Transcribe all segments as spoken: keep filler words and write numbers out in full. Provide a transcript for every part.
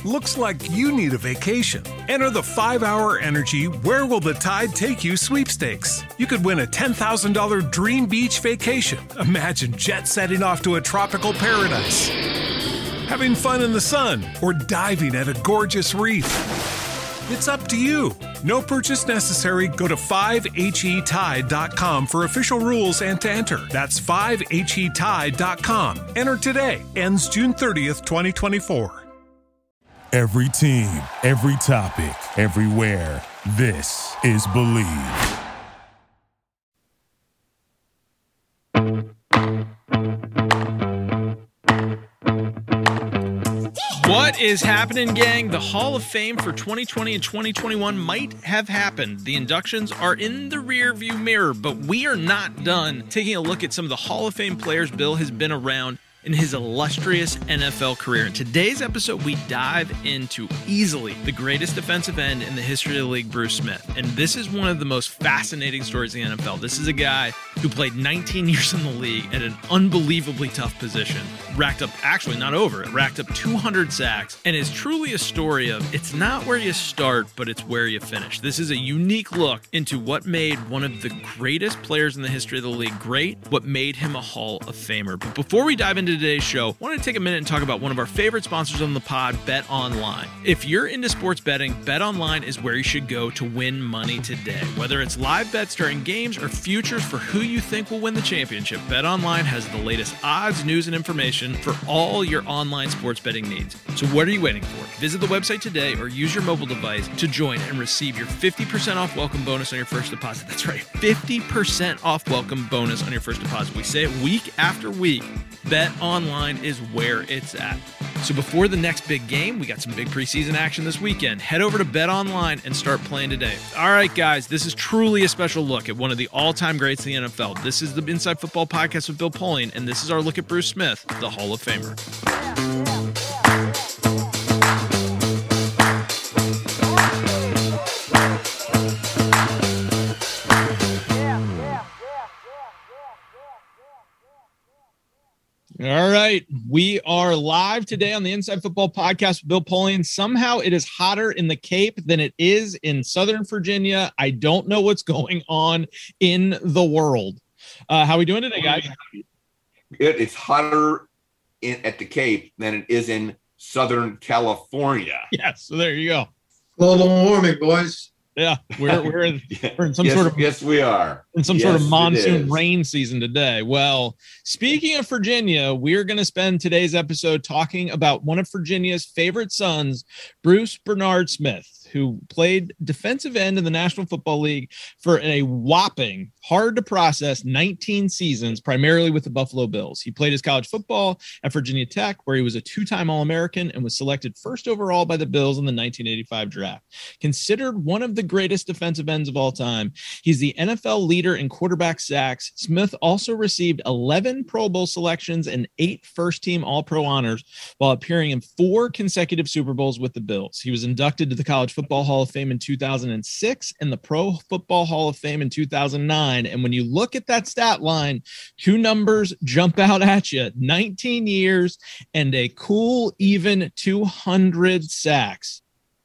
Looks like you need a vacation. Enter the five hour Energy Where Will the Tide Take You sweepstakes. You could win a ten thousand dollars dream beach vacation. Imagine jet setting off to a tropical paradise, having fun in the sun, or diving at a gorgeous reef. It's up to you. No purchase necessary. Go to five H E tide dot com for official rules and to enter. That's five H E tide dot com. Enter today. Ends June thirtieth, twenty twenty-four. Every team, every topic, everywhere. This is Believe. What is happening, gang? The Hall of Fame for twenty twenty and twenty twenty-one might have happened. The inductions are in the rearview mirror, but we are not done taking a look at some of the Hall of Fame players Bill has been around in his illustrious N F L career. In today's episode, we dive into easily the greatest defensive end in the history of the league, Bruce Smith. And this is one of the most fascinating stories in the N F L. This is a guy who played nineteen years in the league at an unbelievably tough position, racked up, actually not over it, racked up two hundred sacks, and is truly a story of it's not where you start, but it's where you finish. This is a unique look into what made one of the greatest players in the history of the league great, what made him a Hall of Famer. But before we dive into today's show, I want to take a minute and talk about one of our favorite sponsors on the pod, BetOnline. If you're into sports betting, BetOnline is where you should go to win money today. Whether it's live bets during games or futures for who you think will win the championship, BetOnline has the latest odds, news, and information for all your online sports betting needs. So what are you waiting for? Visit the website today or use your mobile device to join and receive your fifty percent off welcome bonus on your first deposit. That's right, fifty percent off welcome bonus on your first deposit. We say it week after week. BetOnline is where it's at. So before the next big game, we got some big preseason action this weekend. Head over to BetOnline and start playing today. All right, guys, this is truly a special look at one of the all-time greats in the N F L. This is the Inside Football Podcast with Bill Polian, and this is our look at Bruce Smith, the Hall of Famer. All right, we are live today on the Inside Football Podcast with Bill Polian. Somehow it is hotter in the Cape than it is in Southern Virginia. I don't know what's going on in the world. Uh, how are we doing today, guys? It is hotter in, at the Cape than it is in Southern California. Yes, so there you go. Global warming, boys. Yeah, we're we're in, we're in some yes, sort of yes, we are in some yes, sort of monsoon rain season today. Well, speaking of Virginia, we're going to spend today's episode talking about one of Virginia's favorite sons, Bruce Bernard Smith, who played defensive end in the National Football League for a whopping, hard to process nineteen seasons, primarily with the Buffalo Bills. He played his college football at Virginia Tech, where he was a two-time All-American and was selected first overall by the Bills in the nineteen eighty-five draft. Considered one of the greatest defensive ends of all time, he's the N F L leader in quarterback sacks. Smith also received eleven Pro Bowl selections and eight first-team All-Pro honors while appearing in four consecutive Super Bowls with the Bills. He was inducted to the College Football Hall of Fame in two thousand six and the Pro Football Hall of Fame in two thousand nine. And when you look at that stat line, two numbers jump out at you: nineteen years and a cool, even two hundred sacks.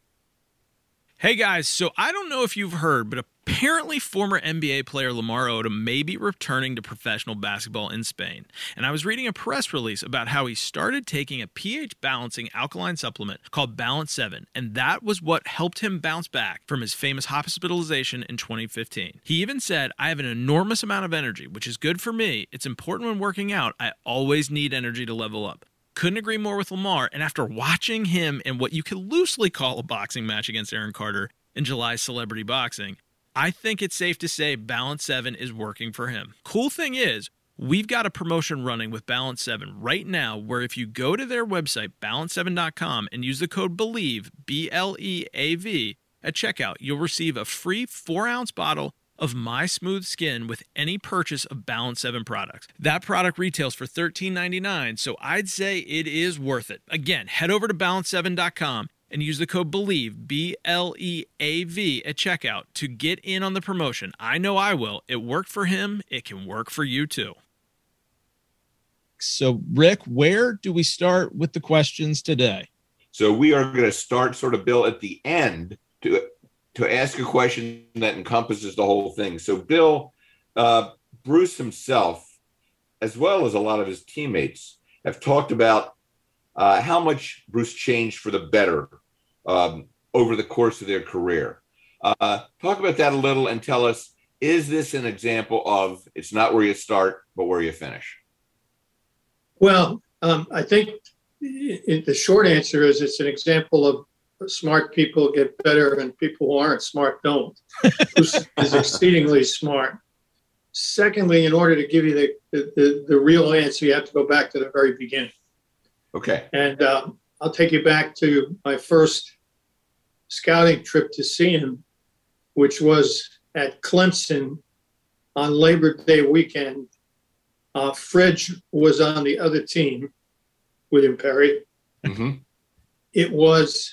Hey guys, so I don't know if you've heard, but apparently former N B A player Lamar Odom may be returning to professional basketball in Spain. And I was reading a press release about how he started taking a pH balancing alkaline supplement called Balance seven, and that was what helped him bounce back from his famous hospitalization in twenty fifteen. He even said, "I have an enormous amount of energy, which is good for me. It's important when working out. I always need energy to level up." Couldn't agree more with Lamar, and after watching him in what you could loosely call a boxing match against Aaron Carter in July's Celebrity Boxing, I think it's safe to say Balance seven is working for him. Cool thing is, we've got a promotion running with Balance seven right now where if you go to their website, balance seven dot com, and use the code BELIEVE, B L E A V, at checkout, you'll receive a free four-ounce bottle of My Smooth Skin with any purchase of Balance seven products. That product retails for thirteen ninety-nine, so I'd say it is worth it. Again, head over to balance seven dot com and use the code BELIEVE, B L E A V, at checkout to get in on the promotion. I know I will. It worked for him. It can work for you too. So, Rick, where do we start with the questions today? So we are going to start sort of, Bill, at the end to to ask a question that encompasses the whole thing. So, Bill, uh, Bruce himself, as well as a lot of his teammates, have talked about uh, how much Bruce changed for the better um, over the course of their career. Uh, talk about that a little and tell us, is this an example of it's not where you start, but where you finish? Well, um, I think it, the short answer is it's an example of smart people get better and people who aren't smart don't. Bruce is exceedingly smart. Secondly, in order to give you the, the, the real answer, you have to go back to the very beginning. Okay. And um, I'll take you back to my first scouting trip to see him, which was at Clemson on Labor Day weekend. Uh, Fridge was on the other team, William Perry. Mm-hmm. It was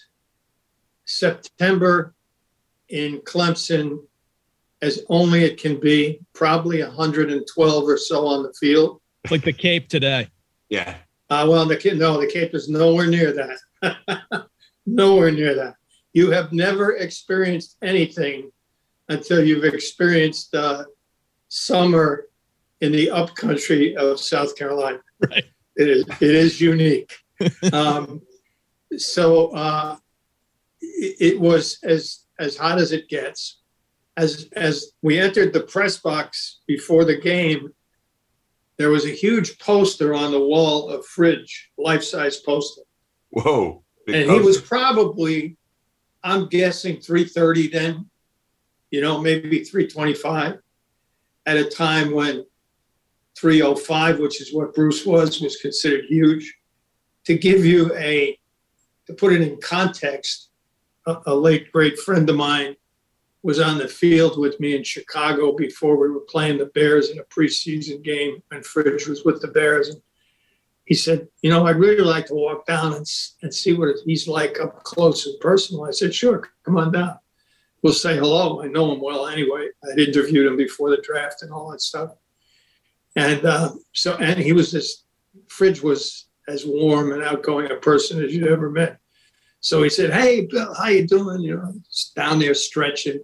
September in Clemson, as only it can be, probably one hundred twelve or so on the field. It's like the Cape today. Yeah. Uh, well, the no, the Cape is nowhere near that. Nowhere near that. You have never experienced anything until you've experienced uh, summer in the upcountry of South Carolina. Right. It is it is unique. um, so uh, it, it was as as hot as it gets. As as we entered the press box before the game, there was a huge poster on the wall of Fridge, life-size poster. Whoa. And he was probably, I'm guessing, three thirty then, you know, maybe three twenty-five, at a time when three oh five, which is what Bruce was, was considered huge. To give you a, to put it in context, a, a late great friend of mine was on the field with me in Chicago before we were playing the Bears in a preseason game, and Fridge was with the Bears. And he said, you know, I'd really like to walk down and, and see what he's like up close and personal. I said, sure, come on down. We'll say hello. I know him well anyway. I'd interviewed him before the draft and all that stuff. And uh, so, and he was this, Fridge was as warm and outgoing a person as you'd ever met. So he said, hey, Bill, how you doing? You know, down there stretching.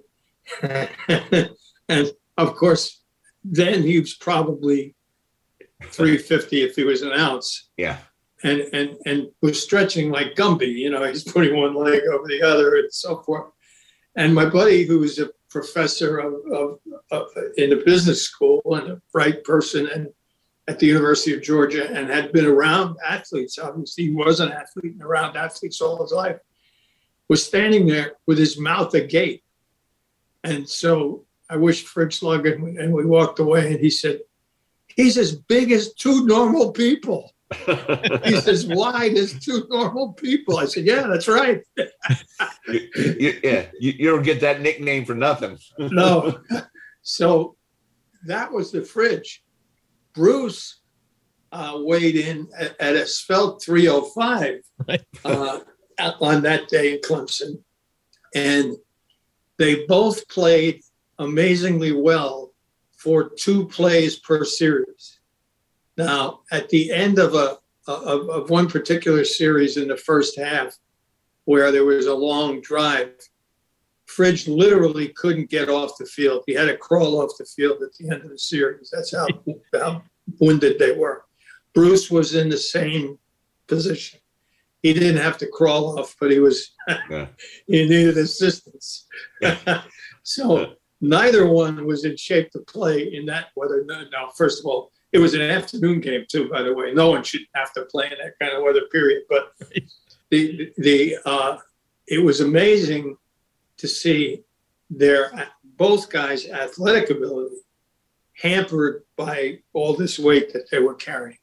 And of course, then he was probably three fifty if he was an ounce. Yeah. And, and, and was stretching like Gumby, you know, he's putting one leg over the other and so forth. And my buddy, who was a professor of, of, of in a business school and a bright person and at the University of Georgia and had been around athletes, obviously he was an athlete and around athletes all his life, was standing there with his mouth agape. And so I wished Fridge luck, and we, and we walked away, and he said, he's as big as two normal people. He's as wide as two normal people. I said, yeah, that's right. you, you, yeah, you, you don't get that nickname for nothing. No. So that was the Fridge. Bruce uh, weighed in at, at a svelte three oh five right. uh, on that day in Clemson. And they both played amazingly well for two plays per series. Now, at the end of a of, of one particular series in the first half, where there was a long drive, Fridge literally couldn't get off the field. He had to crawl off the field at the end of the series. That's how, how wounded they were. Bruce was in the same position. He didn't have to crawl off, but he was yeah. he needed assistance. Yeah. So neither one was in shape to play in that weather. Now, first of all, it was an afternoon game too, by the way. No one should have to play in that kind of weather, period. But the the uh, it was amazing to see their both guys' athletic ability hampered by all this weight that they were carrying.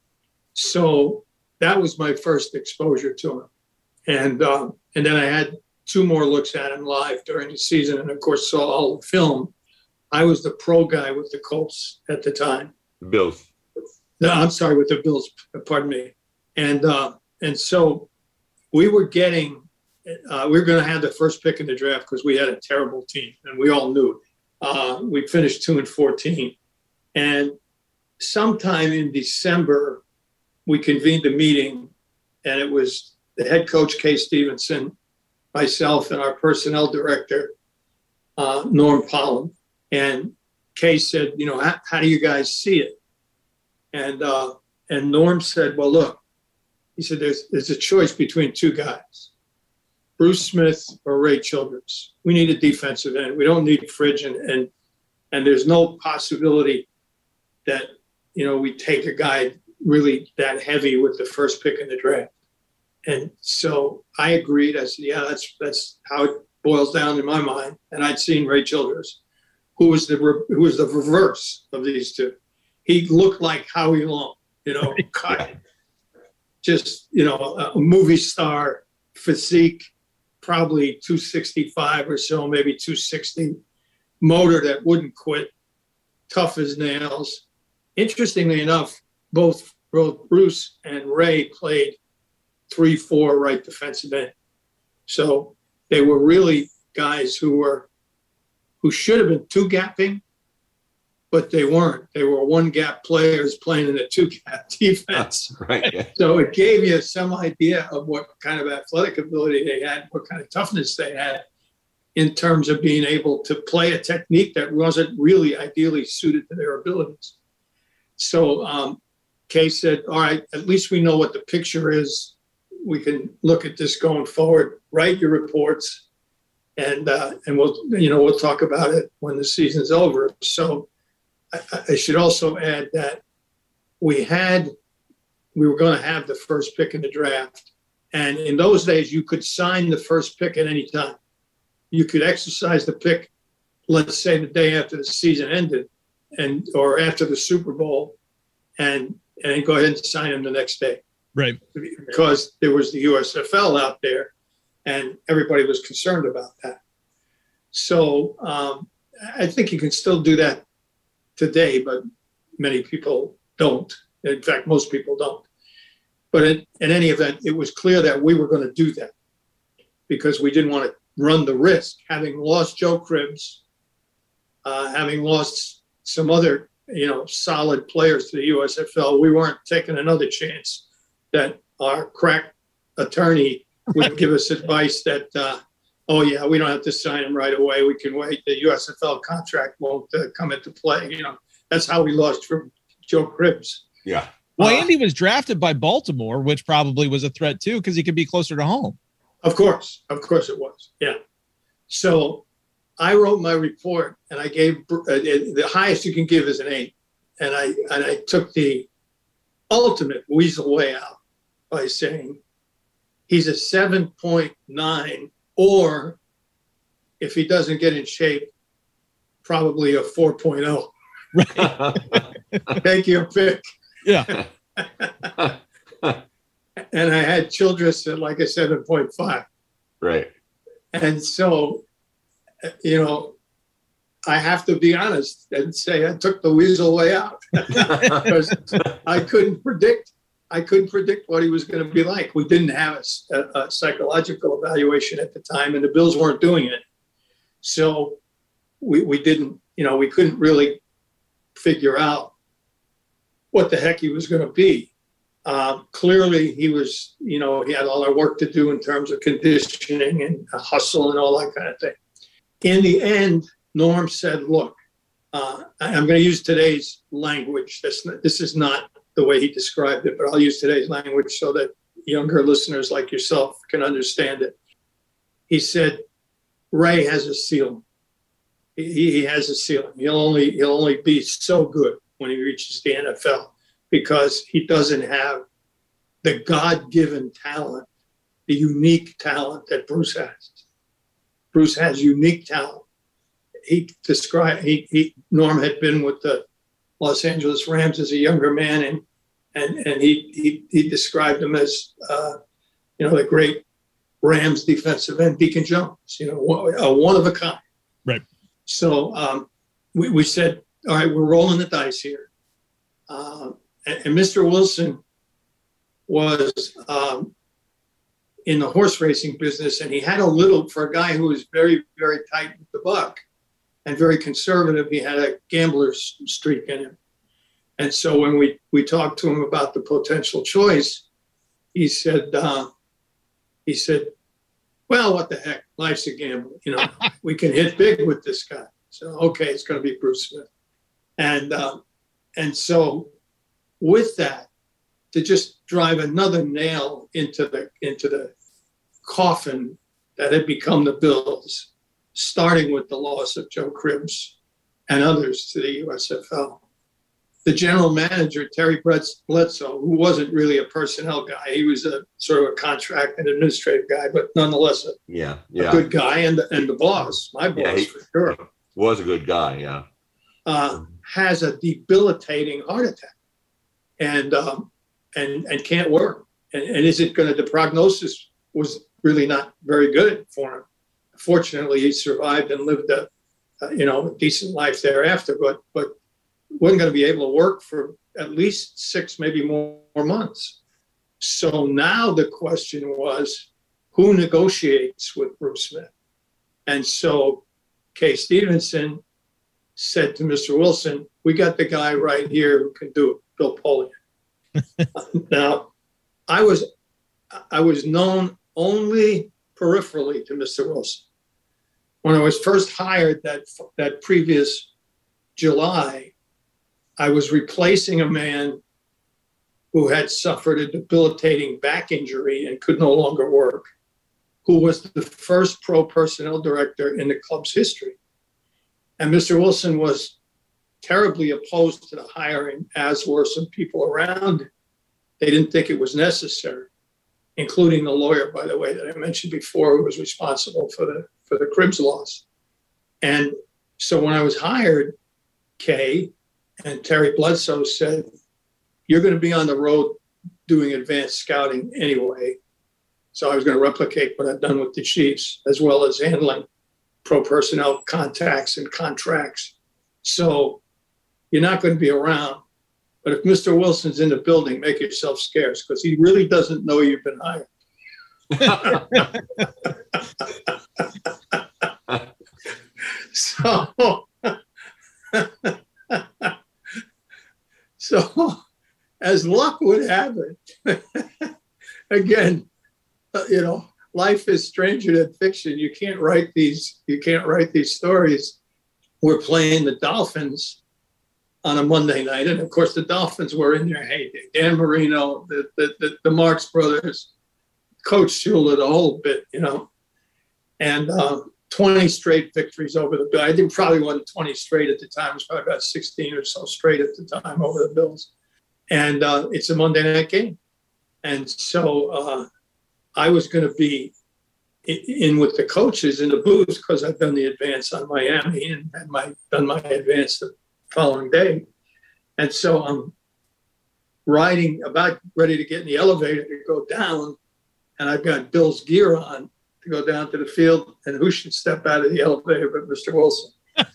So that was my first exposure to him. And um, and then I had two more looks at him live during the season, and of course saw all the film. I was the pro guy with the Colts at the time. Bills. No, I'm sorry, with the Bills, pardon me. And uh, and so we were getting, uh, we were going to have the first pick in the draft because we had a terrible team, and we all knew it. Uh, we finished two and fourteen. And sometime in December, we convened a meeting, and it was the head coach, Kay Stevenson, myself, and our personnel director, uh, Norm Pollum. And Kay said, you know, how, how do you guys see it? And uh, and Norm said, well, look, he said, there's, there's a choice between two guys, Bruce Smith or Ray Childress. We need a defensive end. We don't need Fridge, and and, and there's no possibility that, you know, we take a guy really that heavy with the first pick in the draft. And so I agreed. I said, yeah, that's that's how it boils down in my mind. And I'd seen Ray Childress, who was the who was the reverse of these two. He looked like Howie Long, you know, cut, just, you know, a, a movie star physique, probably two sixty-five or so, maybe two sixty, motor that wouldn't quit, tough as nails. Interestingly enough, both, both Bruce and Ray played three four right defensive end. So they were really guys who were who should have been two gapping, but they weren't. They were one gap players playing in a two gap defense. Right. Yeah. So it gave you some idea of what kind of athletic ability they had, what kind of toughness they had in terms of being able to play a technique that wasn't really ideally suited to their abilities. So um, Kay said, all right, at least we know what the picture is. We can look at this going forward, write your reports, and uh, and we'll, you know, we'll talk about it when the season's over. So I, I should also add that we had, we were going to have the first pick in the draft. And in those days, you could sign the first pick at any time. You could exercise the pick, let's say the day after the season ended, and or after the Super Bowl, and and go ahead and sign him the next day. Right. Because there was the U S F L out there, and everybody was concerned about that. So um, I think you can still do that today, but many people don't. In fact, most people don't. But in, in any event, it was clear that we were going to do that because we didn't want to run the risk. Having lost Joe Cribbs, uh, having lost some other, you know, solid players to the U S F L, we weren't taking another chance that our crack attorney would give us advice that, uh, oh, yeah, we don't have to sign him right away. We can wait. The U S F L contract won't uh, come into play. You know, that's how we lost from Joe Cribbs. Yeah. Well, Uh, Andy was drafted by Baltimore, which probably was a threat, too, because he could be closer to home. Of course. Of course it was. Yeah. So I wrote my report, and I gave uh, the highest you can give is an eight. And I and I took the ultimate weasel way out by saying he's a seven point nine, or if he doesn't get in shape, probably a four point oh. Right. Take your pick. Yeah. And I had Childress at like a seven point five. Right. And so, you know, I have to be honest and say I took the weasel way out because I couldn't predict. I couldn't predict what he was going to be like. We didn't have a, a psychological evaluation at the time, and the Bills weren't doing it. So we, we didn't, you know, we couldn't really figure out what the heck he was going to be. Uh, clearly, he was, you know, he had all our work to do in terms of conditioning and hustle and all that kind of thing. In the end, Norm said, look, uh, I'm going to use today's language. This, this is not the way he described it, but I'll use today's language so that younger listeners like yourself can understand it. He said, Ray has a ceiling. He, he has a ceiling. He'll only, he'll only be so good when he reaches the N F L because he doesn't have the God-given talent, the unique talent that Bruce has. Bruce has unique talent. He described, he, he, Norm had been with the Los Angeles Rams as a younger man, and and and he he, he described him as, uh, you know, the great Rams defensive end, Deacon Jones, you know, a one of a kind. Right. So um, we, we said, all right, we're rolling the dice here. Uh, and, and Mister Wilson was um, in the horse racing business, and he had a little, for a guy who was very, very tight with the buck and very conservative, he had a gambler's streak in him. And so when we, we talked to him about the potential choice, he said, uh, he said, well, what the heck? Life's a gamble. You know, we can hit big with this guy. So, okay, it's going to be Bruce Smith. And, um, and so with that, to just drive another nail into the, into the coffin that had become the Bills, starting with the loss of Joe Cribbs and others to the U S F L. The general manager, Terry Bledsoe, who wasn't really a personnel guy, he was a sort of a contract and administrative guy, but nonetheless a, yeah, yeah. a good guy, and, and the boss, my boss, yeah, he for sure. Was a good guy, yeah. Uh, has a debilitating heart attack and um, and and can't work. And, and is it going to, the prognosis was really not very good for him. Fortunately, he survived and lived a, a you know, a decent life thereafter, but but wasn't going to be able to work for at least six, maybe more, more months. So now the question was, who negotiates with Bruce Smith? And so Kay Stevenson said to Mister Wilson, we got the guy right here who can do it, Bill Polian. Now, I was I was known only peripherally to Mister Wilson. When I was first hired that that previous July, I was replacing a man who had suffered a debilitating back injury and could no longer work, who was the first pro personnel director in the club's history. And Mister Wilson was terribly opposed to the hiring, as were some people around. They didn't think it was necessary, including the lawyer, by the way, that I mentioned before, who was responsible for the for the Cribbs loss. And so when I was hired, Kay and Terry Bledsoe said, you're going to be on the road doing advanced scouting anyway. So I was going to replicate what I've done with the Chiefs, as well as handling pro personnel contacts and contracts. So you're not going to be around. But if Mister Wilson's in the building, make yourself scarce, because he really doesn't know you've been hired. so, so, as luck would have it, again, uh, you know, life is stranger than fiction. You can't write these. You can't write these stories. We're playing the Dolphins on a Monday night, and of course, the Dolphins were in their heyday. Dan Marino, the the the, the Marx brothers, Coach Shula, the whole bit, you know, and uh, twenty straight victories over the Bills. I think probably wasn't twenty straight at the time. It was probably about sixteen or so straight at the time over the Bills. And uh, it's a Monday night game. And so uh, I was going to be in with the coaches in the booth because I'd done the advance on Miami and had my done my advance the following day. And so I'm riding, about ready to get in the elevator to go down, and I've got Bill's gear on to go down to the field, and who should step out of the elevator but Mister Wilson?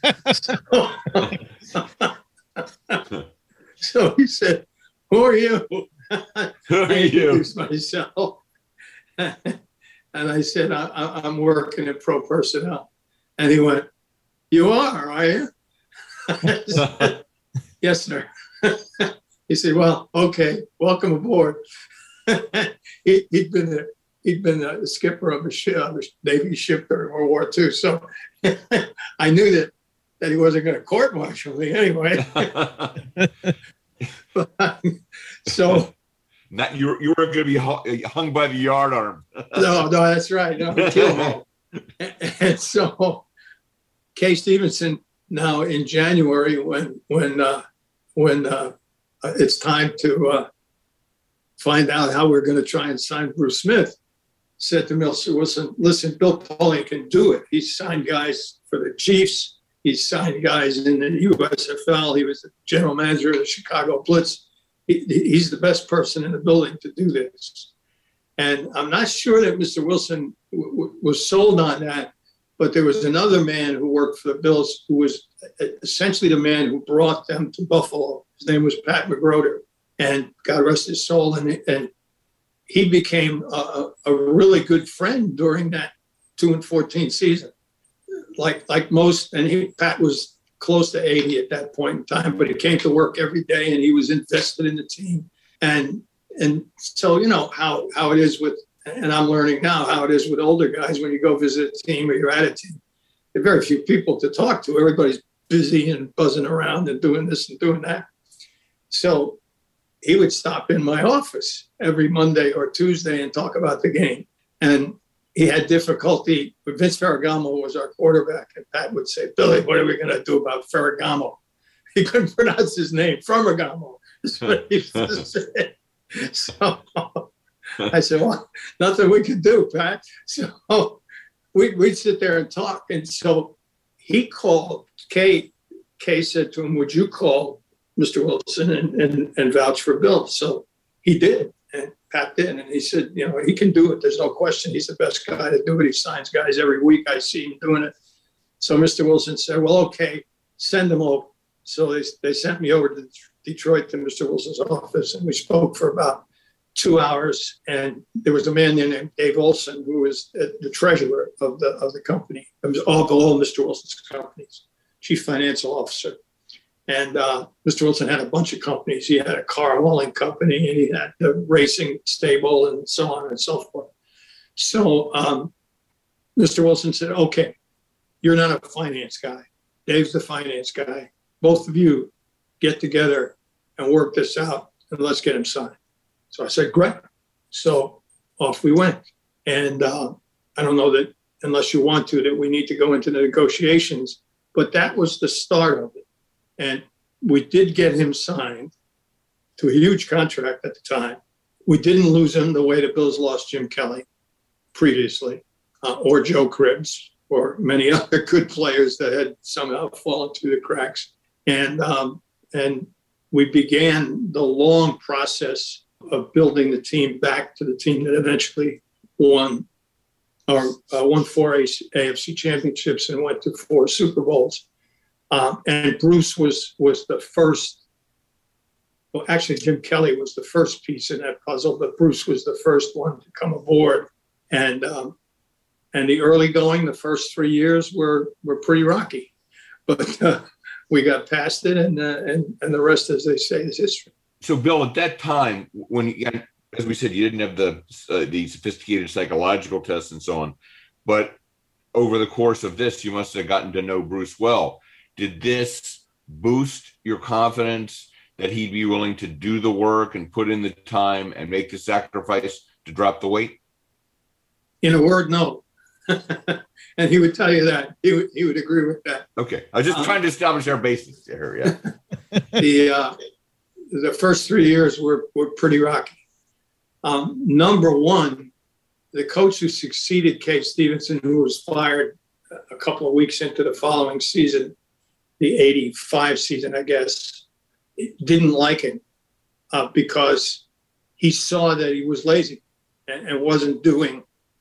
so, so he said, who are you? Who are I you? introduced myself. And I said, I, I, I'm working at Pro Personnel. And he went, you are, are you? I said, yes, sir. He said, well, okay, welcome aboard. he, he'd been a, he'd been a skipper of a, ship, of a Navy ship during World War Two. So I knew that, that he wasn't going to court-martial me anyway. So Not, you, you weren't going to be hung by the yardarm. no, no, that's right. No, kill and, and so Kay Stevenson, now in January, when when uh, when uh, it's time to uh, find out how we're going to try and sign Bruce Smith, said to Mister Wilson, listen, Bill Polian can do it. He's signed guys for the Chiefs. He's signed guys in the U S F L. He was the general manager of the Chicago Blitz. He, he's the best person in the building to do this. And I'm not sure that Mister Wilson w- w- was sold on that, but there was another man who worked for the Bills who was essentially the man who brought them to Buffalo. His name was Pat McGroder, and God rest his soul. And, and he became a, a really good friend during that two and fourteen season. Like like most, and he, Pat was close to eighty at that point in time, but he came to work every day and he was invested in the team. And and so, you know, how, how it is with and I'm learning now how it is with older guys when you go visit a team or you're at a team. There are very few people to talk to. Everybody's busy and buzzing around and doing this and doing that. So he would stop in my office every Monday or Tuesday and talk about the game. And he had difficulty. Vince Ferragamo was our quarterback, and Pat would say, Billy, what are we going to do about Ferragamo? He couldn't pronounce his name, Ferragamo. That's what he used to say. So I said, well, nothing we could do, Pat. So we, we'd sit there and talk. And so he called, Kay, Kay said to him, would you call Mister Wilson and, and, and vouch for Bill? So he did. And Pat did. And he said, you know, he can do it. There's no question. He's the best guy to do it. He signs guys every week. I see him doing it. So Mister Wilson said, well, okay, send him over. So they, they sent me over to Detroit to Mister Wilson's office, and we spoke for about two hours. And there was a man there named Dave Olson, who was the treasurer of the of the company. It was all below Mister Wilson's companies, chief financial officer. And uh, Mister Wilson had a bunch of companies. He had a car hauling company, and he had the racing stable, and so on and so forth. So um, Mister Wilson said, okay, you're not a finance guy. Dave's the finance guy. Both of you get together and work this out, and let's get him signed. So I said, great. So off we went. And uh, I don't know that, unless you want to, that we need to go into the negotiations, but that was the start of it. And we did get him signed to a huge contract at the time. We didn't lose him the way the Bills lost Jim Kelly previously, uh, or Joe Cribbs, or many other good players that had somehow fallen through the cracks. And um, and we began the long process of building the team back to the team that eventually won or uh, won four A F C championships and went to four Super Bowls. Um, and Bruce was was the first. Well, actually, Jim Kelly was the first piece in that puzzle, but Bruce was the first one to come aboard. And um, and the early going, the first three years were were pretty rocky, but uh, we got past it, and uh, and and the rest, as they say, is history. So, Bill, at that time, when you, as we said, you didn't have the uh, the sophisticated psychological tests and so on, but over the course of this, you must have gotten to know Bruce well. Did this boost your confidence that he'd be willing to do the work and put in the time and make the sacrifice to drop the weight? In a word, no. And he would tell you that. He would, he would agree with that. Okay. I was just um, trying to establish our basis here. Yeah. the uh, the first three years were, were pretty rocky. Um, number one, the coach who succeeded Kay Stevenson, who was fired a couple of weeks into the following season, the eighty-five season, I guess, didn't like him uh, because he saw that he was lazy and, and wasn't doing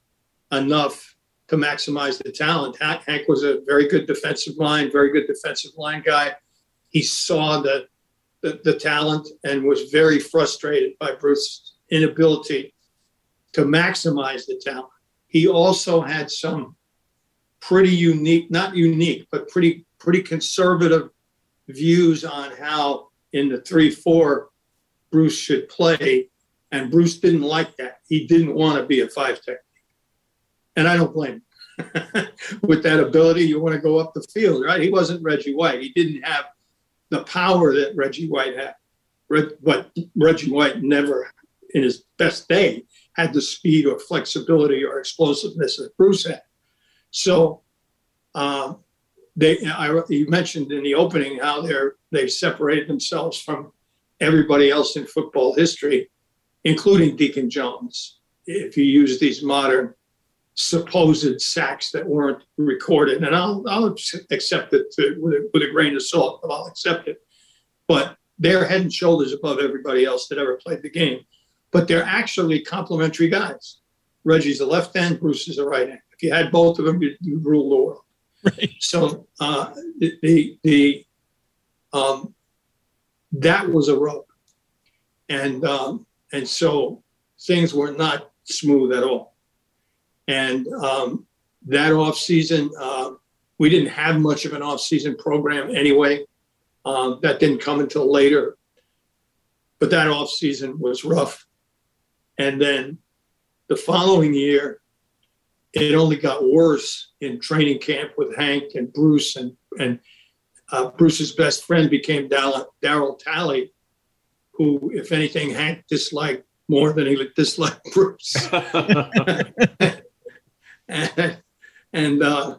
enough to maximize the talent. Hank was a very good defensive line, very good defensive line guy. He saw the, the, the talent and was very frustrated by Bruce's inability to maximize the talent. He also had some pretty unique, not unique, but pretty pretty conservative views on how in the three four Bruce should play, and Bruce didn't like that. He didn't want to be a five technique. And I don't blame him. With that ability, you want to go up the field, right? He wasn't Reggie White. He didn't have the power that Reggie White had. But Reggie White never, in his best day, had the speed or flexibility or explosiveness that Bruce had. So um, they, I, you mentioned in the opening how they're they've separated themselves from everybody else in football history, including Deacon Jones. If you use these modern supposed sacks that weren't recorded, and I'll I'll accept it to, with, a, with a grain of salt, but I'll accept it. But they're head and shoulders above everybody else that ever played the game. But they're actually complementary guys. Reggie's a left end, Bruce is a right end. If you had both of them, you'd, you'd rule the world. Right. So uh, the the, the um, that was a rub, and um, and so things were not smooth at all. And um, that off season, uh, we didn't have much of an off season program anyway. Um, that didn't come until later. But that off season was rough. And then the following year, it only got worse in training camp with Hank and Bruce, and and uh, Bruce's best friend became Darryl Talley, who, if anything, Hank disliked more than he disliked Bruce. and and uh,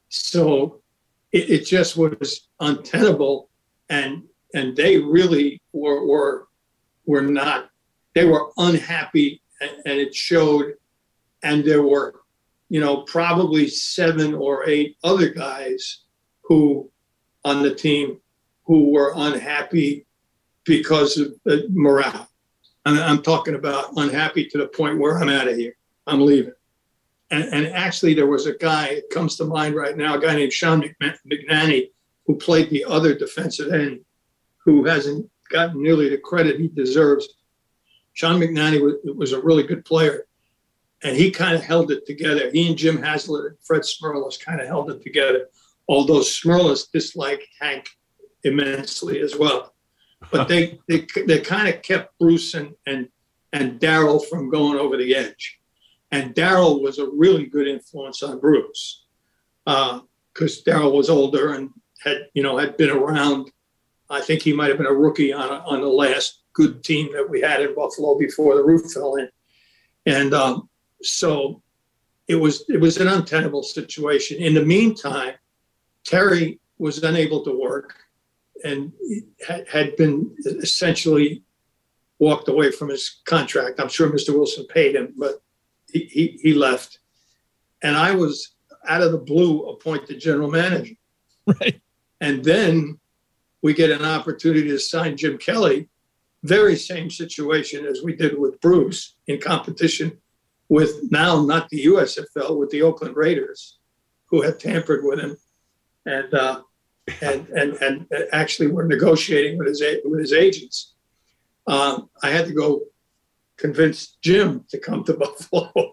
so it, it just was untenable, and and they really were were were not. They were unhappy, and, and it showed. And there were, you know, probably seven or eight other guys who on the team who were unhappy because of the morale. And I'm talking about unhappy to the point where I'm out of here. I'm leaving. And, and actually, there was a guy, it comes to mind right now, a guy named Sean McNanny, who played the other defensive end, who hasn't gotten nearly the credit he deserves. Sean McNanny was, was a really good player. And he kind of held it together. He and Jim Haslett and Fred Smerlas kind of held it together, although Smerlas disliked Hank immensely as well. But they they, they kind of kept Bruce and, and, and Darryl from going over the edge. And Darryl was a really good influence on Bruce because uh, Darryl was older and had, you know, had been around. I think he might have been a rookie on, a, on the last good team that we had in Buffalo before the roof fell in. And um, so it was it was an untenable situation. In the meantime, Terry was unable to work and had, had been essentially walked away from his contract. I'm sure Mister Wilson paid him, but he, he, he left. And I was, out of the blue, appointed general manager. Right. And then we get an opportunity to sign Jim Kelly, very same situation as we did with Bruce, in competition with now not the U S F L, with the Oakland Raiders, who had tampered with him, and uh, and and and actually were negotiating with his with his agents. Uh, I had to go convince Jim to come to Buffalo.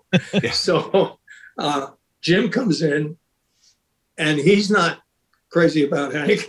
So uh, Jim comes in, and he's not crazy about Hank,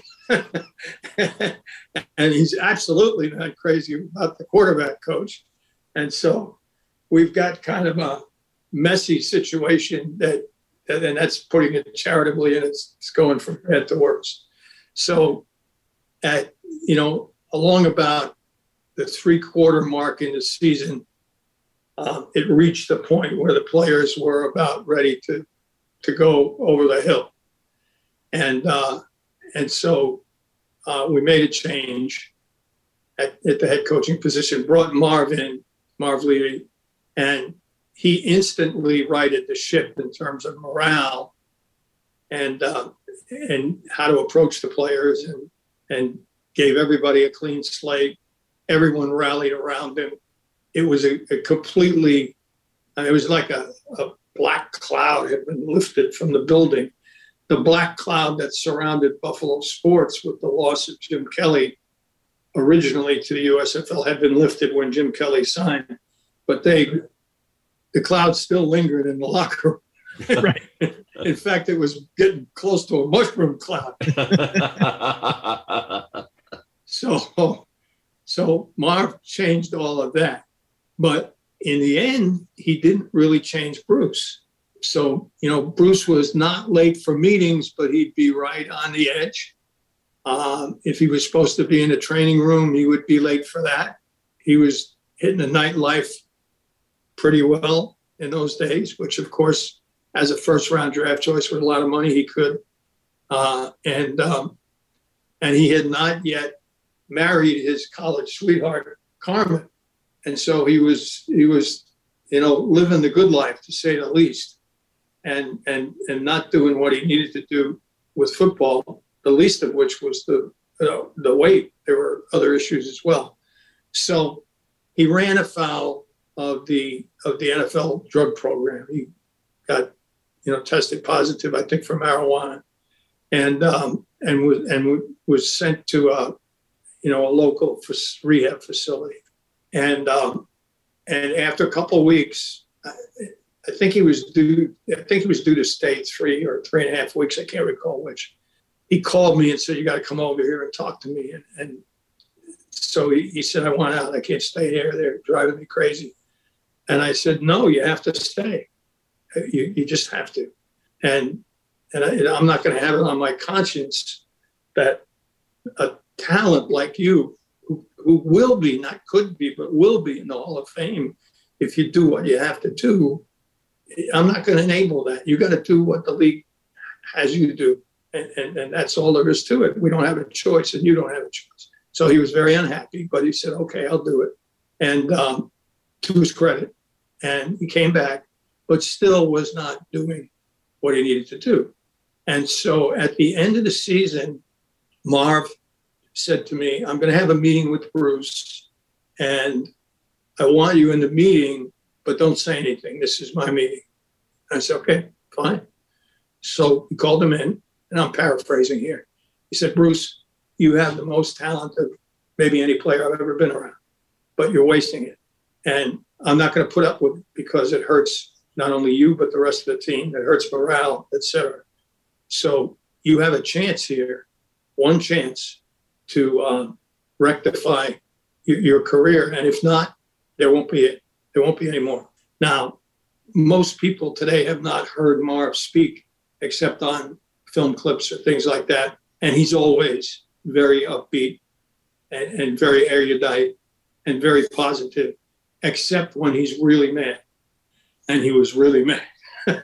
and he's absolutely not crazy about the quarterback coach, and so we've got kind of a messy situation that, and that's putting it charitably, and it's, it's going from bad to worse. So at, you know, along about the three quarter mark in the season, um, it reached the point where the players were about ready to, to go over the hill. And, uh, and so uh, we made a change at, at the head coaching position, brought Marv in, Marv Levy, and he instantly righted the ship in terms of morale and uh, and how to approach the players, and and gave everybody a clean slate. Everyone rallied around him. It was a, a completely, I mean, it was like a, a black cloud had been lifted from the building. The black cloud that surrounded Buffalo sports with the loss of Jim Kelly originally to the U S F L had been lifted when Jim Kelly signed. But they, the cloud still lingered in the locker room. Right. In fact, it was getting close to a mushroom cloud. so, so Marv changed all of that. But in the end, he didn't really change Bruce. So, you know, Bruce was not late for meetings, but he'd be right on the edge. Um, if he was supposed to be in the training room, he would be late for that. He was hitting the nightlife pretty well in those days, which of course, as a first round draft choice with a lot of money, he could. Uh, and um, and he had not yet married his college sweetheart, Carmen. And so he was, he was, you know, living the good life, to say the least, and and and not doing what he needed to do with football, the least of which was the, you know, the weight. There were other issues as well. So he ran afoul of the of the N F L drug program. He got, you know, tested positive, I think, for marijuana, and um, and was and was sent to a, you know, a local rehab facility. And um, and after a couple of weeks, I, I think he was due. I think he was due to stay three or three and a half weeks. I can't recall which. He called me and said, "You got to come over here and talk to me." And, and so he, he said, "I want out. I can't stay here. They're driving me crazy." And I said, no, you have to stay. You, you just have to. And, and, I, and I'm not going to have it on my conscience that a talent like you, who, who will be, not could be, but will be in the Hall of Fame if you do what you have to do, I'm not going to enable that. You got to do what the league has you do. And, and, and that's all there is to it. We don't have a choice, and you don't have a choice. So he was very unhappy, but he said, okay, I'll do it. And um, to his credit, and he came back, but still was not doing what he needed to do. And so at the end of the season, Marv said to me, I'm going to have a meeting with Bruce, and I want you in the meeting, but don't say anything. This is my meeting. I said, okay, fine. So he called him in, and I'm paraphrasing here. He said, Bruce, you have the most talent of maybe any player I've ever been around, but you're wasting it. And I'm not going to put up with it because it hurts not only you, but the rest of the team. It hurts morale, et cetera. So you have a chance here, one chance to um, rectify y- your career. And if not, there won't be it. There won't be any more. Now, most people today have not heard Marv speak except on film clips or things like that. And he's always very upbeat and, and very erudite and very positive, except when he's really mad. And he was really mad.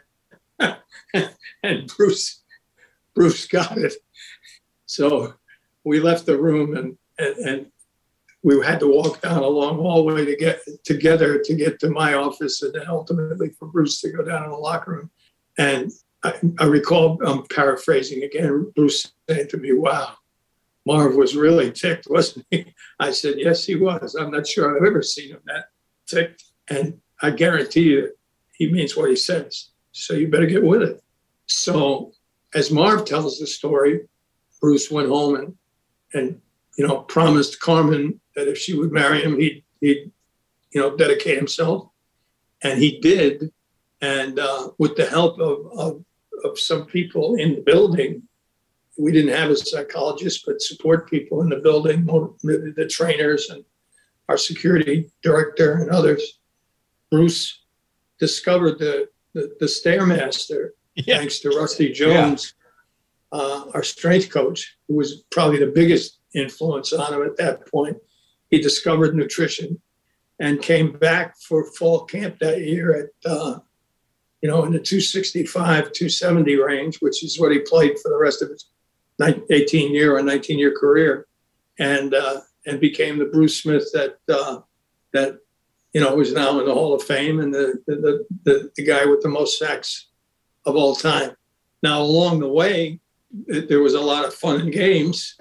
And Bruce, Bruce got it. So we left the room, and, and, and we had to walk down a long hallway to get together to get to my office, and then ultimately for Bruce to go down in the locker room. And I, I recall, I'm paraphrasing again, Bruce saying to me, wow, Marv was really ticked, wasn't he? I said, yes, he was. I'm not sure I've ever seen him that ticked. And I guarantee you he means what he says. So you better get with it. So as Marv tells the story, Bruce went home and, and you know, promised Carmen that if she would marry him, he'd, he'd you know, dedicate himself. And he did. And uh, with the help of, of, of some people in the building, we didn't have a psychologist, but support people in the building, the, the trainers and our security director and others. Bruce discovered the, the, the Stairmaster, yeah. thanks to Rusty Jones, yeah. uh, our strength coach, who was probably the biggest influence on him at that point. He discovered nutrition and came back for fall camp that year at, uh, you know, in the two sixty-five, two seventy range, which is what he played for the rest of his eighteen-year or nineteen-year career, and uh, and became the Bruce Smith that uh, that you know is now in the Hall of Fame and the the, the the guy with the most sacks of all time. Now, along the way, it, there was a lot of fun and games.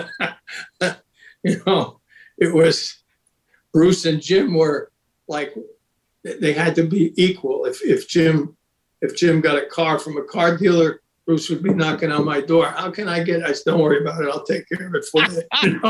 you know, it was Bruce and Jim were like they had to be equal. If if Jim if Jim got a car from a car dealer, Bruce would be knocking on my door. How can I get? I said, don't worry about it. I'll take care of it for you. You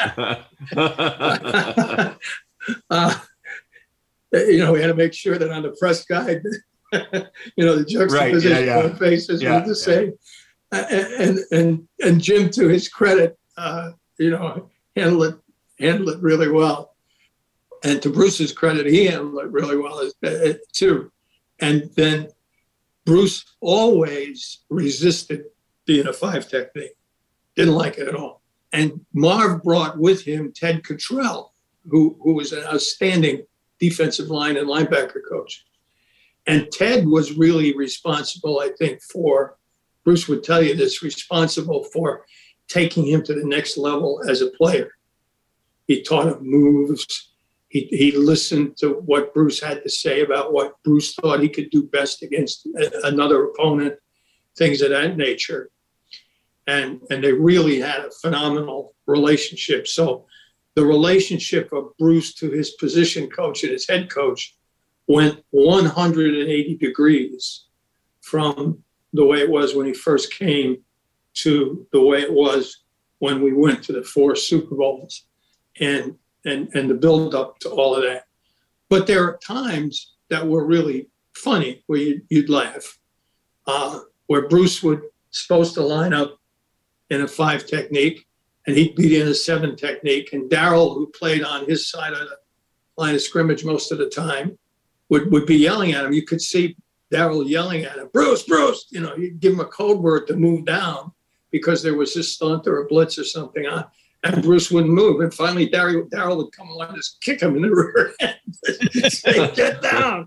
know, uh, you know we had to make sure that on the press guide, you know, the juxtaposition right, yeah, yeah. of faces yeah, was the yeah. same. Uh, and and and Jim, to his credit, uh, you know, handled it handled it really well. And to Bruce's credit, he handled it really well uh, too. And then Bruce always resisted being a five technique, didn't like it at all. And Marv brought with him Ted Cottrell, who, who was an outstanding defensive line and linebacker coach. And Ted was really responsible, I think, for, Bruce would tell you this, responsible for taking him to the next level as a player. He taught him moves. He, he listened to what Bruce had to say about what Bruce thought he could do best against another opponent, things of that nature. And, and they really had a phenomenal relationship. So the relationship of Bruce to his position coach and his head coach went one hundred eighty degrees from the way it was when he first came to the way it was when we went to the four Super Bowls. And and and the build up to all of that. But there are times that were really funny where you'd, you'd laugh, uh, where Bruce would supposed to line up in a five technique and he'd be in a seven technique. And Darryl, who played on his side of the line of scrimmage most of the time, would, would be yelling at him. You could see Darryl yelling at him, Bruce, Bruce, you know, you'd give him a code word to move down because there was this stunt or a blitz or something on, and Bruce wouldn't move. And finally, Darryl, Darryl would come along and just kick him in the rear end, say, get down.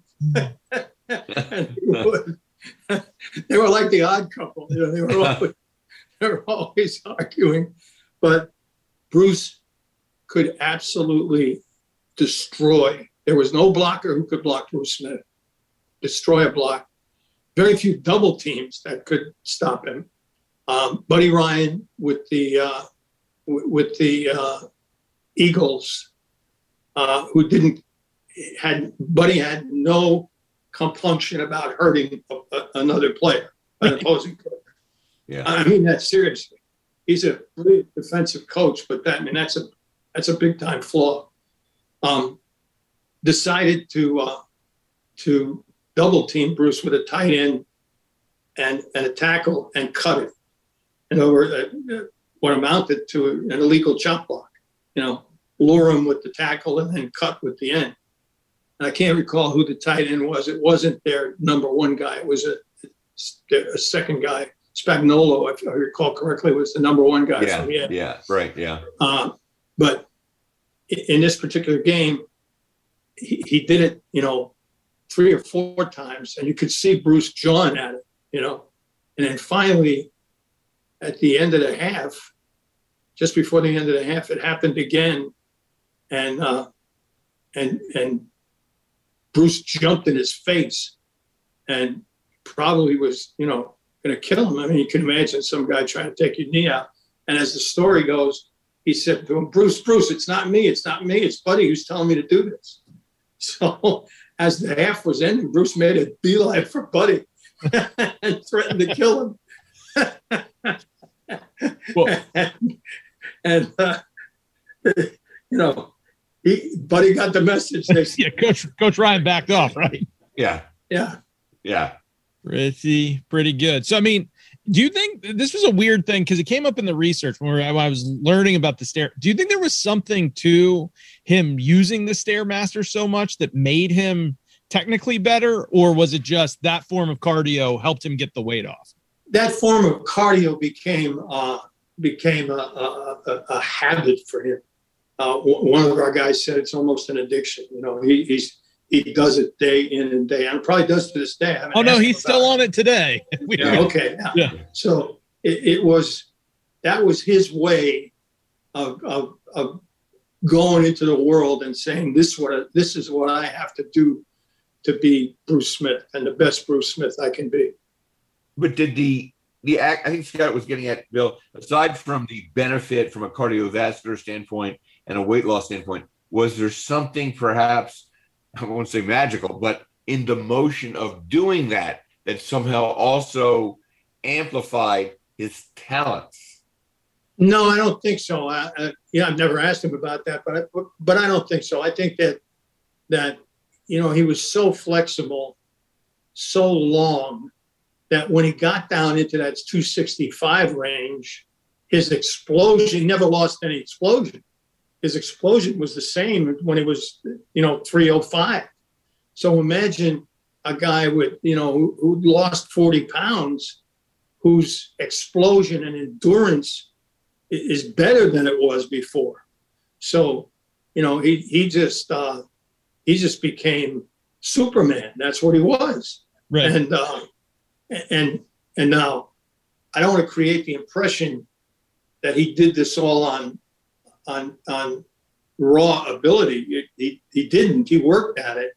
And he would. They were like the odd couple. You know, they were always, they were always arguing. But Bruce could absolutely destroy. There was no blocker who could block Bruce Smith. Destroy a block. Very few double teams that could stop him. Um, Buddy Ryan with the uh, w- with the uh, Eagles, uh, who didn't had Buddy had no compunction about hurting a, a, another player, an opposing player. Yeah, I mean that seriously. He's a brilliant defensive coach, but that I mean that's a that's a big time flaw. Um, decided to uh, to double team Bruce with a tight end and, and a tackle and cut it. And over uh, what amounted to an illegal chop block, you know, lure him with the tackle and then cut with the end. And I can't recall who the tight end was. It wasn't their number one guy. It was a, a second guy. Spagnuolo, if I recall correctly, was the number one guy. Yeah, from the end. yeah, right, yeah. Uh, but in this particular game, he, he did it, you know, three or four times, and you could see Bruce jawing at it, you know. And then finally, at the end of the half, just before the end of the half, it happened again, and uh, and and Bruce jumped in his face, and probably was, you know, going to kill him. I mean, you can imagine some guy trying to take your knee out. And as the story goes, he said to him, Bruce, Bruce, it's not me, it's not me, it's Buddy who's telling me to do this. So as the half was ending, Bruce made a beeline for Buddy and threatened to kill him. Well, and and uh, you know, he, Buddy got the message. They, yeah, Coach Coach Ryan backed off, right? Yeah, yeah. yeah. Pretty, pretty good. So, I mean, do you think this was a weird thing? Because it came up in the research when, we were, when I was learning about the stair. Do you think there was something to him using the Stairmaster so much that made him technically better? Or was it just that form of cardio helped him get the weight off? That form of cardio became uh, became a, a, a, a habit for him. Uh, one of our guys said it's almost an addiction. You know, he, he's he does it day in and day out. Probably does to this day. Oh no, he's still on it today. Yeah, okay. Yeah. Yeah. So it, it was that was his way of, of of going into the world and saying this what I, this is what I have to do to be Bruce Smith and the best Bruce Smith I can be. But did the the act? I think Scott was getting at, Bill. Aside from the benefit from a cardiovascular standpoint and a weight loss standpoint, was there something perhaps, I won't say magical, but in the motion of doing that, that somehow also amplified his talents? No, I don't think so. I, I, yeah, I've never asked him about that, but I, but I don't think so. I think that that you know he was so flexible, so long, that when he got down into that two sixty-five range, his explosion, he never lost any explosion. His explosion was the same when he was, you know, three oh five. So imagine a guy with, you know, who, who lost forty pounds, whose explosion and endurance is better than it was before. So, you know, he he just uh, he just became Superman. That's what he was. Right. And uh, and and now I don't want to create the impression that he did this all on on on raw ability. He he didn't. He worked at it,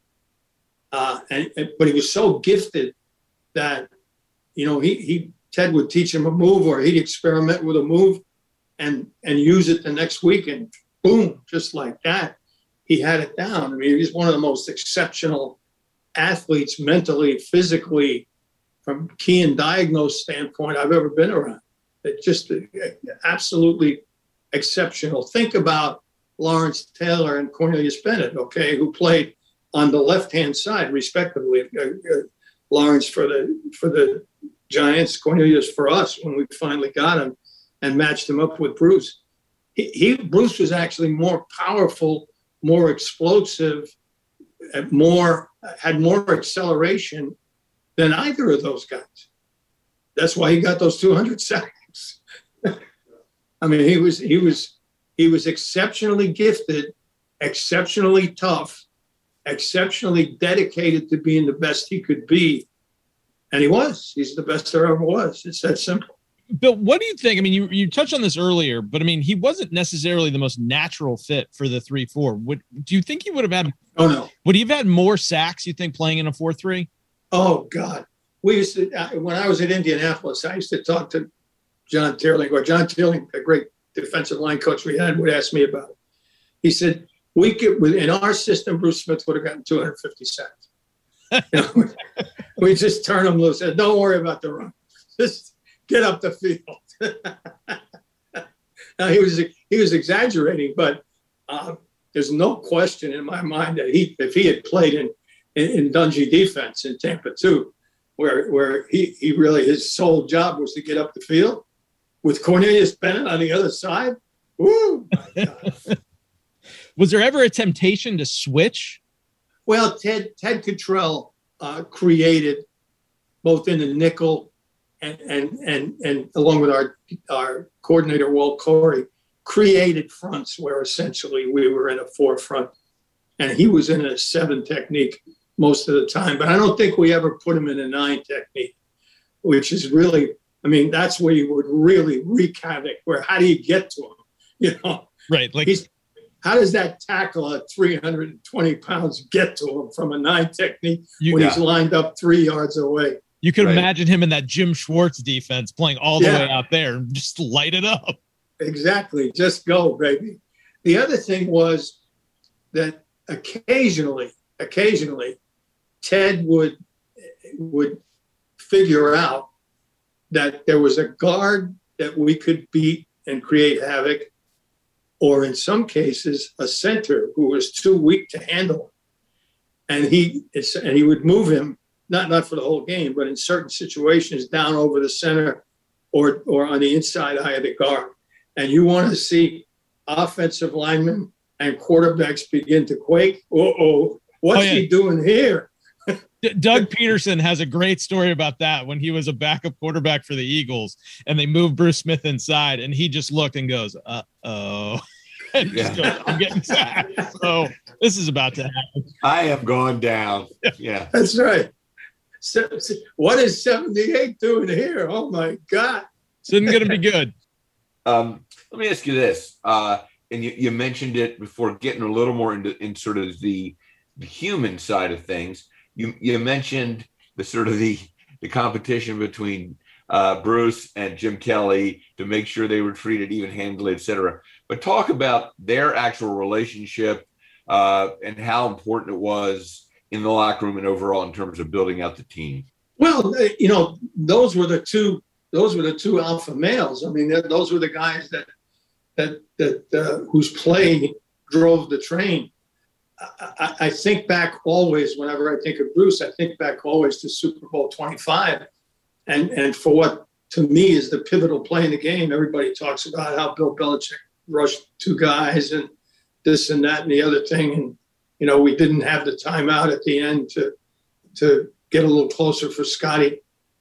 uh, and, and but he was so gifted that, you know, he he Ted would teach him a move, or he'd experiment with a move, and and use it the next week, and boom, just like that, he had it down. I mean, he's one of the most exceptional athletes, mentally, physically, from key and diagnose standpoint, I've ever been around. It just absolutely exceptional. Think about Lawrence Taylor and Cornelius Bennett, okay, who played on the left-hand side, respectively. Uh, uh, Lawrence for the for the Giants, Cornelius for us when we finally got him and matched him up with Bruce. He, he Bruce was actually more powerful, more explosive, more had more acceleration than either of those guys. That's why he got those two hundred sacks. I mean, he was he was he was exceptionally gifted, exceptionally tough, exceptionally dedicated to being the best he could be. And he was. He's the best there ever was. It's that simple. Bill, what do you think? I mean, you, you touched on this earlier, but I mean, he wasn't necessarily the most natural fit for the three four. Would do you think he would have had Oh no. Would he have had more sacks, you think, playing in a four three? Oh God. We used to uh, when I was in Indianapolis, I used to talk to John Teerling, or John Teerling, a great defensive line coach we had, would ask me about it. He said, we could, in our system, Bruce Smith would have gotten two hundred fifty sacks. You know, we just turn him loose. Said, don't worry about the run. Just get up the field. Now he was he was exaggerating, but uh, there's no question in my mind that he, if he had played in in, in Dungy defense in Tampa too, where where he he really his sole job was to get up the field with Cornelius Bennett on the other side. Woo! My God. Was there ever a temptation to switch? Well, Ted Ted Cottrell uh, created both in the nickel and and and and along with our our coordinator Walt Corey, created fronts where essentially we were in a four front, and he was in a seven technique most of the time. But I don't think we ever put him in a nine technique, which is really, I mean, that's where you would really wreak havoc. Where how do you get to him? You know, right? Like he's. How does that tackle at three hundred twenty pounds get to him from a nine technique you, when yeah. he's lined up three yards away? You could right. imagine him in that Jim Schwartz defense playing all the yeah. way out there and just light it up. Exactly. Just go, baby. The other thing was that occasionally, occasionally, Ted would would figure out that there was a guard that we could beat and create havoc, or in some cases, a center who was too weak to handle. And he and he would move him, not, not for the whole game, but in certain situations down over the center or, or on the inside eye of the guard. And you want to see offensive linemen and quarterbacks begin to quake. Uh-oh, what's oh, yeah. he doing here? D- Doug Peterson has a great story about that when he was a backup quarterback for the Eagles and they moved Bruce Smith inside and he just looked and goes, uh-oh. and yeah. just goes, I'm getting sacked. So this is about to happen. I am going down. Yeah. That's right. So, so what is seventy-eight doing here? Oh, my God. This isn't going to be good. Um, let me ask you this. Uh, and you, you mentioned it before getting a little more into in sort of the, the human side of things. You you mentioned the sort of the the competition between uh, Bruce and Jim Kelly to make sure they were treated even-handedly, et cetera. But talk about their actual relationship uh, and how important it was in the locker room and overall in terms of building out the team. Well, you know, those were the two. Those were the two alpha males. I mean, those were the guys that that that uh, whose play drove the train. I, I think back always, whenever I think of Bruce, I think back always to Super Bowl twenty-five. And, and for what, to me, is the pivotal play in the game. Everybody talks about how Bill Belichick rushed two guys and this and that and the other thing. And, you know, we didn't have the timeout at the end to to get a little closer for Scotty.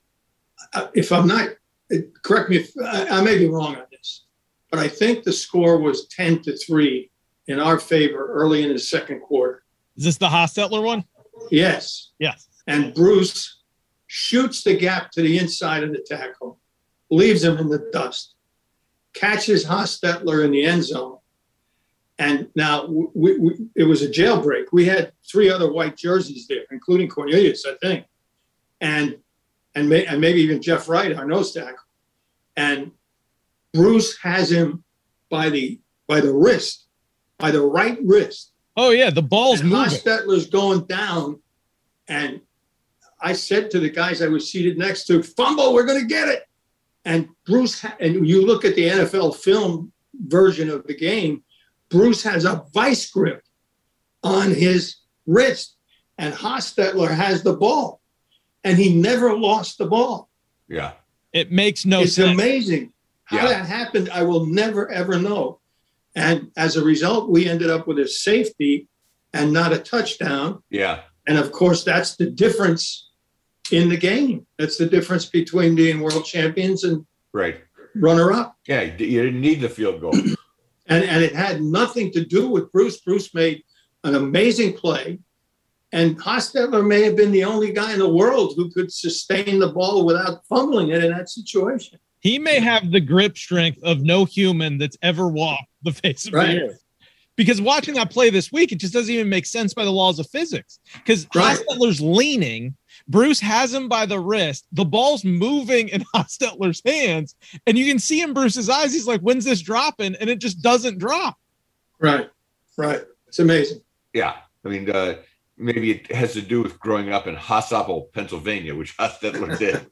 If I'm not, correct me if I, I may be wrong on this, but I think the score was ten to three in our favor early in the second quarter. Is this the Hostetler one? Yes. Yes. And Bruce shoots the gap to the inside of the tackle, leaves him in the dust, catches Hostetler in the end zone. And now we, we, it was a jailbreak. We had three other white jerseys there, including Cornelius, I think, and and, may, and maybe even Jeff Wright, our nose tackle. And Bruce has him by the by the wrist. By the right wrist. Oh, yeah, the ball's and moving. Hostetler's going down, and I said to the guys I was seated next to, fumble, we're going to get it. And Bruce, ha- and you look at the N F L film version of the game, Bruce has a vice grip on his wrist, and Hostetler has the ball, and he never lost the ball. Yeah. It makes no it's sense. It's amazing. How yeah. that happened, I will never, ever know. And as a result, we ended up with a safety and not a touchdown. Yeah. And of course, that's the difference in the game. That's the difference between being world champions and right. runner-up. Yeah, you didn't need the field goal. And, and it had nothing to do with Bruce. Bruce made an amazing play. And Hostetler may have been the only guy in the world who could sustain the ball without fumbling it in that situation. He may have the grip strength of no human that's ever walked the face of Right. the earth. Because watching that play this week, it just doesn't even make sense by the laws of physics. Because Right. Hostetler's leaning, Bruce has him by the wrist, the ball's moving in Hostetler's hands, and you can see in Bruce's eyes, he's like, when's this dropping? And it just doesn't drop. Right, right. It's amazing. Yeah. I mean, uh, maybe it has to do with growing up in Hossople, Pennsylvania, which Hostetler did.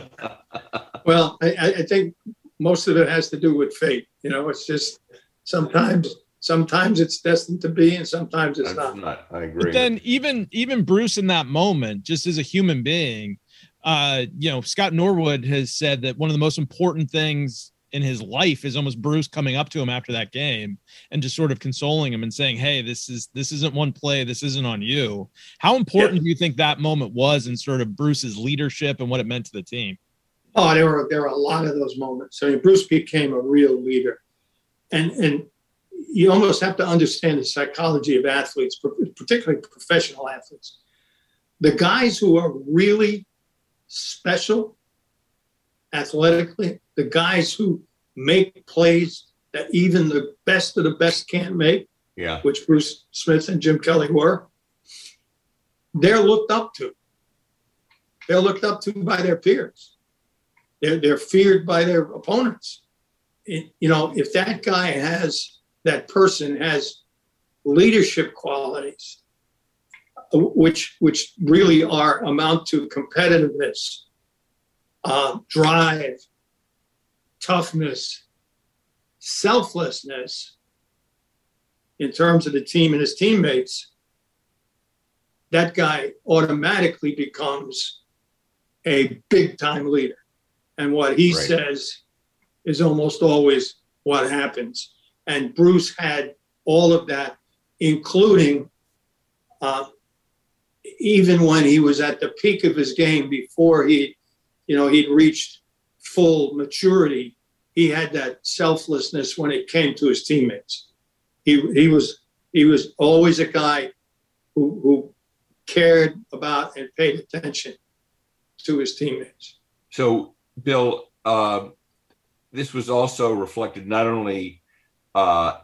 Well, I, I think most of it has to do with fate. You know, it's just sometimes sometimes it's destined to be and sometimes it's That's not. not. I agree. But then even even Bruce in that moment, just as a human being, uh, you know, Scott Norwood has said that one of the most important things in his life is almost Bruce coming up to him after that game and just sort of consoling him and saying, hey, this is this isn't one play, this isn't on you. How important Yeah. do you think that moment was in sort of Bruce's leadership and what it meant to the team? Oh, there were there were a lot of those moments. I mean, Bruce became a real leader. And and you almost have to understand the psychology of athletes, particularly professional athletes. The guys who are really special athletically, the guys who make plays that even the best of the best can't make, yeah. which Bruce Smith and Jim Kelly were, they're looked up to. They're looked up to by their peers. They're, they're feared by their opponents. It, you know, if that guy has, that person has leadership qualities, which which really are amount to competitiveness, uh, drive, toughness, selflessness in terms of the team and his teammates, that guy automatically becomes a big-time leader. And what he Right. says is almost always what happens. And Bruce had all of that, including uh, even when he was at the peak of his game, before he, you know, he'd reached full maturity, he had that selflessness when it came to his teammates. He he was he was always a guy who who cared about and paid attention to his teammates. So, Bill, uh, this was also reflected not only uh,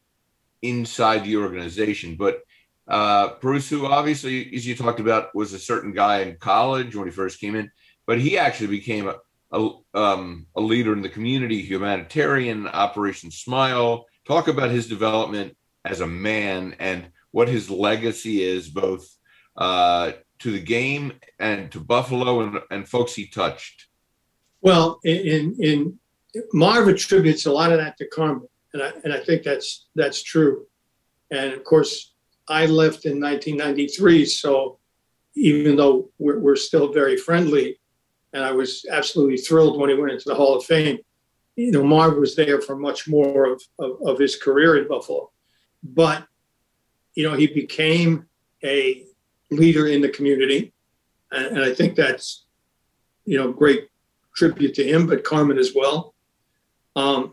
inside the organization, but uh, Bruce, who obviously, as you talked about, was a certain guy in college when he first came in, but he actually became a, a, um, a leader in the community, humanitarian, Operation Smile. Talk about his development as a man and what his legacy is, both uh, to the game and to Buffalo and, and folks he touched. Well, in in Marv attributes a lot of that to Carmen, and I and I think that's that's true. And of course, I left in nineteen ninety-three, so even though we're, we're still very friendly, and I was absolutely thrilled when he went into the Hall of Fame, you know, Marv was there for much more of, of, of his career in Buffalo. But, you know, he became a leader in the community, and, and I think that's, you know, great tribute to him, but Carmen as well. Um,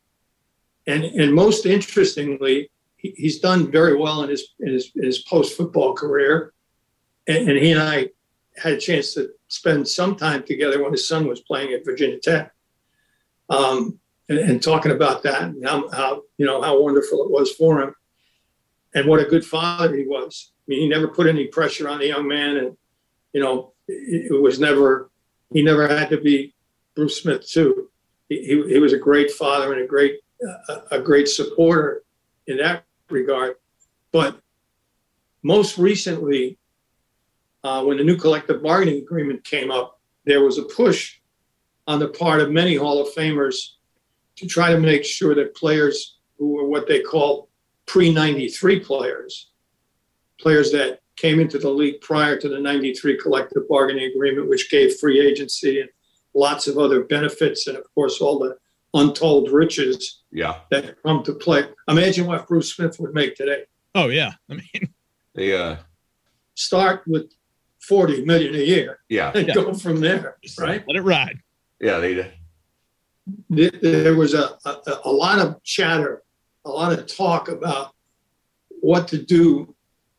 and and most interestingly, he, he's done very well in his in his, in his post-football career. And, and he and I had a chance to spend some time together when his son was playing at Virginia Tech, um, and, and talking about that and how, how you know how wonderful it was for him, and what a good father he was. I mean, he never put any pressure on the young man, and you know, it, it was never. He never had to be Bruce Smith too. He, he, he was a great father and a great uh, a great supporter in that regard. But most recently, uh, when the new collective bargaining agreement came up, there was a push on the part of many Hall of Famers to try to make sure that players who were what they call pre ninety-three players, players that came into the league prior to the ninety-three collective bargaining agreement, which gave free agency and lots of other benefits, and of course all the untold riches yeah. that come to play. Imagine what Bruce Smith would make today. Oh yeah, I mean, They uh, start with forty million a year yeah, and Yeah. go from there, right? Let it ride. yeah, they did. There there was a, a, a lot of chatter, a lot of talk about what to do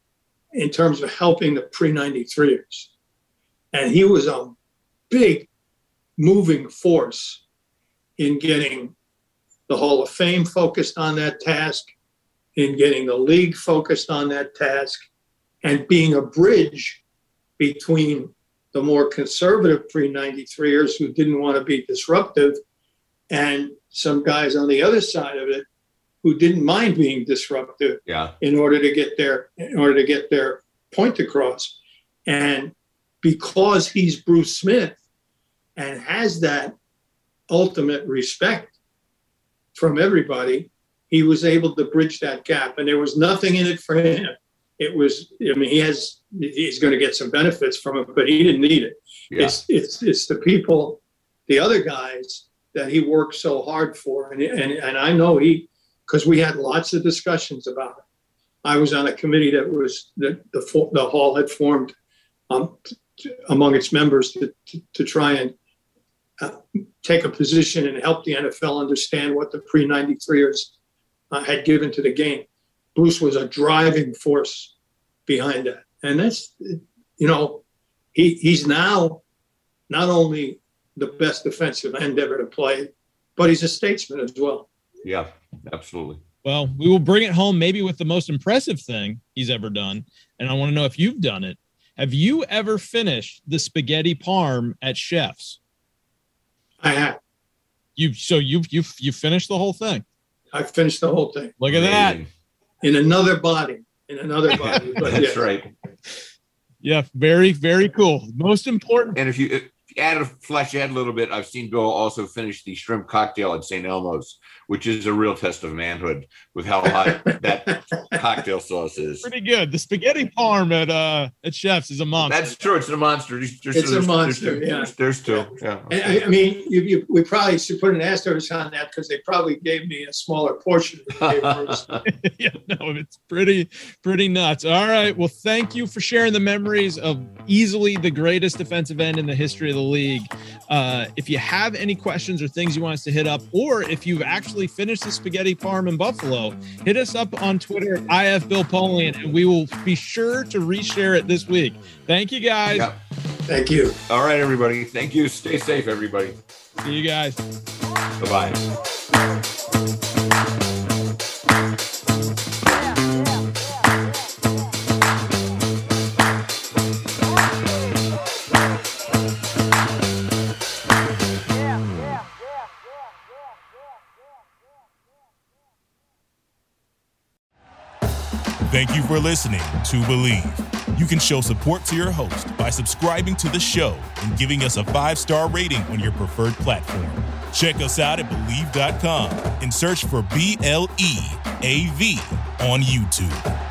in terms of helping the pre ninety-threeers. And he was a big moving force in getting the Hall of Fame focused on that task, in getting the league focused on that task, and being a bridge between the more conservative pre ninety-threeers who didn't want to be disruptive and some guys on the other side of it who didn't mind being disruptive Yeah, in order to get their in order to get their point across. And because he's Bruce Smith and has that ultimate respect from everybody, he was able to bridge that gap. And there was nothing in it for him. It was, I mean, he has, he's going to get some benefits from it, but he didn't need it. yeah, It's, it's, it's the people, the other guys that he worked so hard for. And, and, and I know he, because we had lots of discussions about it. I was on a committee that was, that the, the hall had formed um, t- among its members to, to, to try and uh, take a position and help the N F L understand what the pre ninety-threeers uh, had given to the game. Bruce was a driving force behind that. And that's, you know, he he's now not only the best defensive end ever to play, but he's a statesman as well. yeah, absolutely. Well, we will bring it home maybe with the most impressive thing he's ever done. And I want to know if you've done it. Have you ever finished the spaghetti parm at Chef's? I have. You so you've you've you finished the whole thing. I finished the whole thing Look at that. Amazing. in another body, in another body. But That's yeah. right. Yeah, very, very cool. Most important. And if you, if you add a flesh add a little bit, I've seen Bill also finish the shrimp cocktail at Saint Elmo's, which is a real test of manhood with how hot that cocktail sauce is. Pretty good. The spaghetti parm at uh at Chef's is a monster. That's true. It's a monster. There's, there's, It's a there's, monster, There's, yeah. there's, there's two. Yeah. And I, I mean, you, you, we probably should put an asterisk on that because they probably gave me a smaller portion. Than they gave Bruce. Yeah, no, it's pretty, pretty nuts. All right. Well, thank you for sharing the memories of easily the greatest defensive end in the history of the league. Uh, if you have any questions or things you want us to hit up, or if you've actually finished the spaghetti parm in Buffalo, hit us up on Twitter at I F Bill Polian, and we will be sure to reshare it this week. Thank you, guys. Yeah. Thank you. All right, everybody. Thank you. Stay safe, everybody. See you guys. Bye-bye. Thank you for listening to Believe. You can show support to your host by subscribing to the show and giving us a five-star rating on your preferred platform. Check us out at Believe dot com and search for B L E A V on YouTube.